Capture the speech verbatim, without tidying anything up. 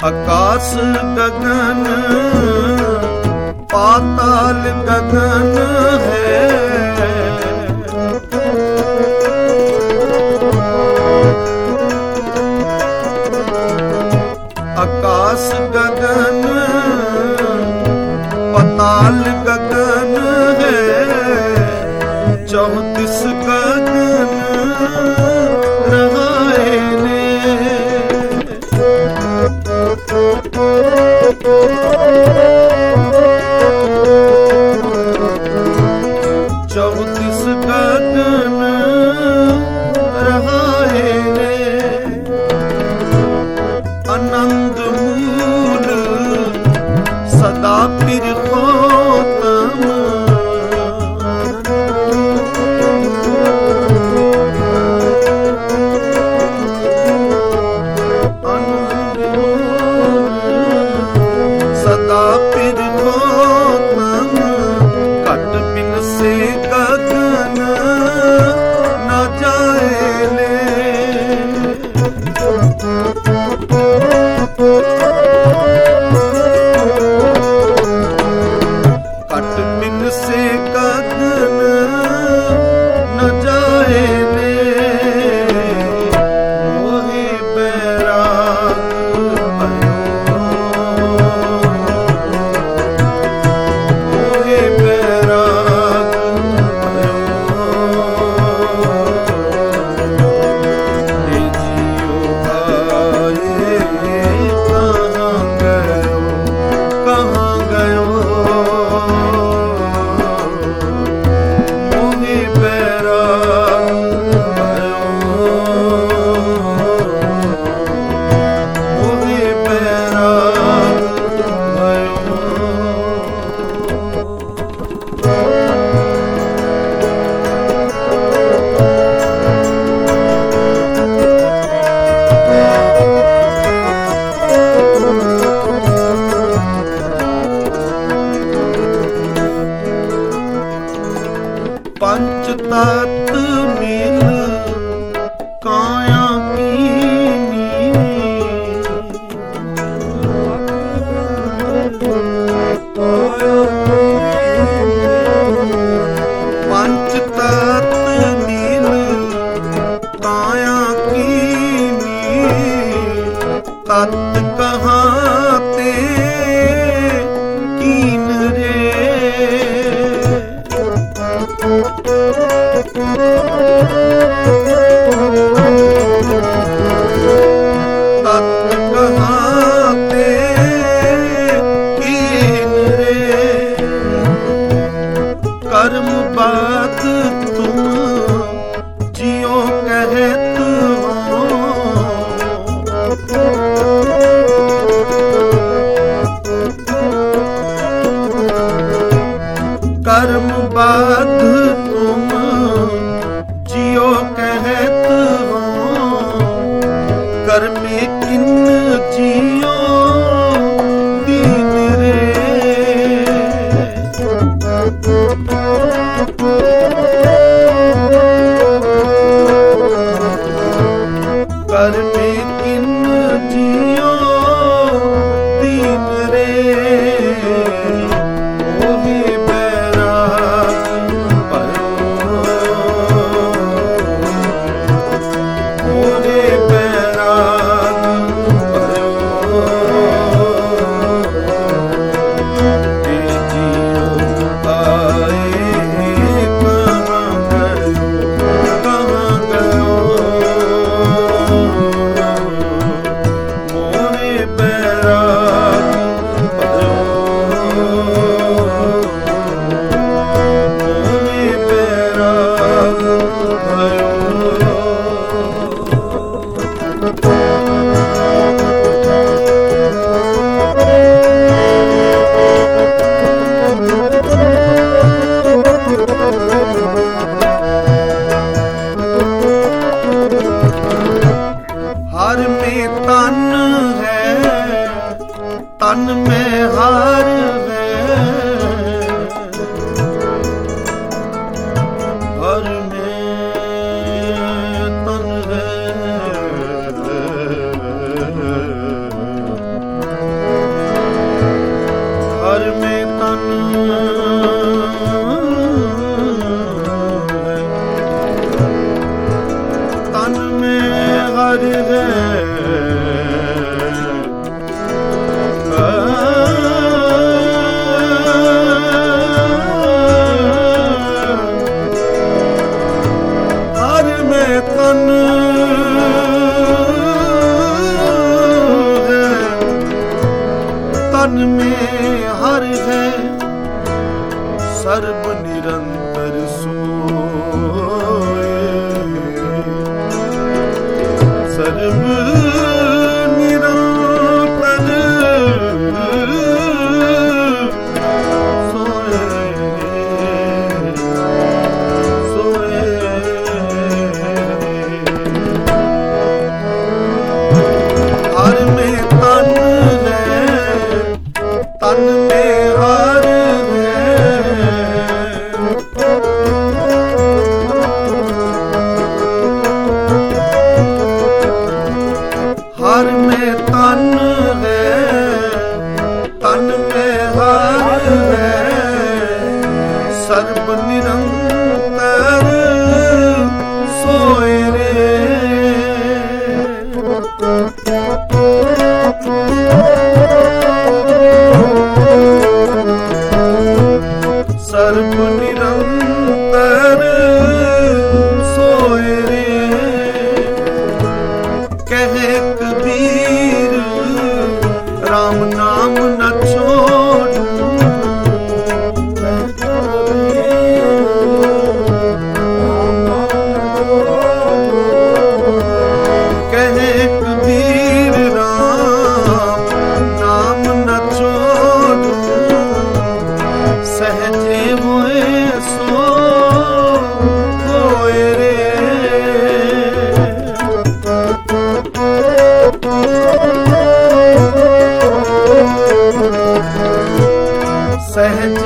आकाश गगन पाताल गगन है, आकाश गगन पाताल गगन है, चौतीस गगन रहाए ने। चौतीस गगन रहाए ने, आनंद मूल सदा पुरुषोत्तम, सदा पुरुषोत्तम, घट बिन से गगन न जाए ले। घट बिन से गगन न जाए ले, मोहे बैराग भयो, मोहे बैराग भयो, हे जियो आए कहाँ गयो, कहाँ गयो, मोहे बैराग भयो, मोहे बैराग भयो। पंच तत्व मिल काया कीनी, पंच तत्व मिल काया कीनी, तत् कहाँ ते कीन रे। तत् कहाँ ते कीन रे, कर्म बात तुम जियो कहत हो, कर्म बात तुम जियो कहत हो, कर्मे किन जियो दीन रे। कर्मे किन जियो दीन रे, मोहे बैराग भयो, मोहे बैराग भयो, हे जियो आए कहाँ गयो, कहाँ गयो, मोहे बैराग भयो, मोहे बैराग भयो। हर में तन है, तन में हार है, हर में तन है, ਸਰਬ ਨਿਰੰਤਰ ਸੋਏ ਸੋਏ ਹਰ ਮੈਂ ਤਨ ਹੈ ਤਨ ਮੈਂ ਹਰ ਹਰ ਮੈਂ ਤਨ ਹੈ ਤਨ ਮੈਂ ਹਰ ਹੈ ਸਰਬ ਨਿਰੰਤਰ ਸੋਏ ਰੇ ਸਰਬ ਨਿਰੰਤਰ ਸੋਏ ਰੇ ਕਹੇ ਕਬੀਰ ਰਾਮ ਨਾਮ ਨ ਛੋੜੂ ਕਹੇ ਕਬੀਰ ਰਾਮ ਨਾਮ ਨ ਛੋੜੂ ਸਹਜੇ ਹੋਏ ਸੋ ਹੋਏ ਰੇ ਸਹਿਜ